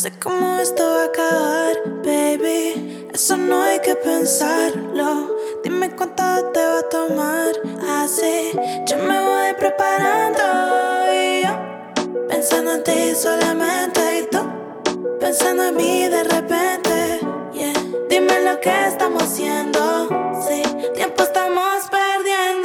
sé cómo esto va a acabar, baby. Eso no hay que pensarlo. Dime cuánto te va a tomar. Así yo me voy preparando. Y yo pensando en ti solamente. Y tú pensando en mí de repente. Yeah. Dime lo que estamos haciendo. Sí, tiempo estamos perdiendo.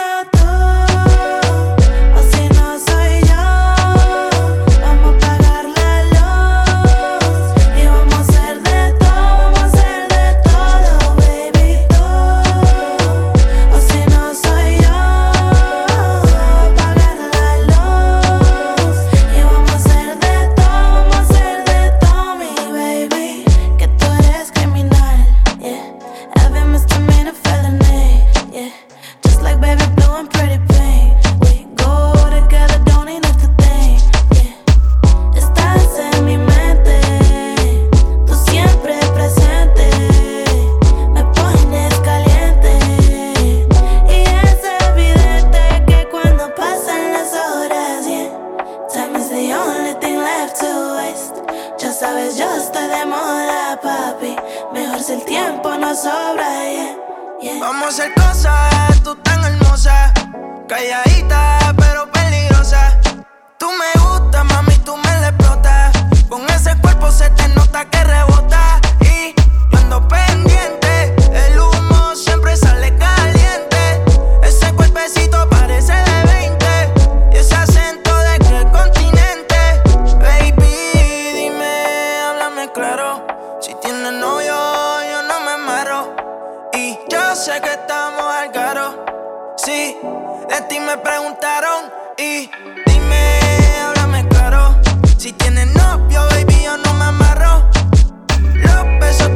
Sabes, yo estoy de moda, papi. Mejor si el tiempo no sobra, yeah, yeah. Vamos a hacer cosas, tú tan hermosa, calladita pero peligrosa. Tú me gustas, mami, tú me la explotas. Con ese cuerpo se te nota que rebota. Y yo ando pendiente, el humo siempre sale caliente. Ese cuerpecito parece de 20. Y ese acento de qué continente. Baby, dime, háblame claro. Si tienes novio, yo no me amarro. Y yo sé que estamos al caro. Sí, de ti me preguntaron. Y dime, háblame claro. Si tienes novio, baby, yo no me amarro. Los besos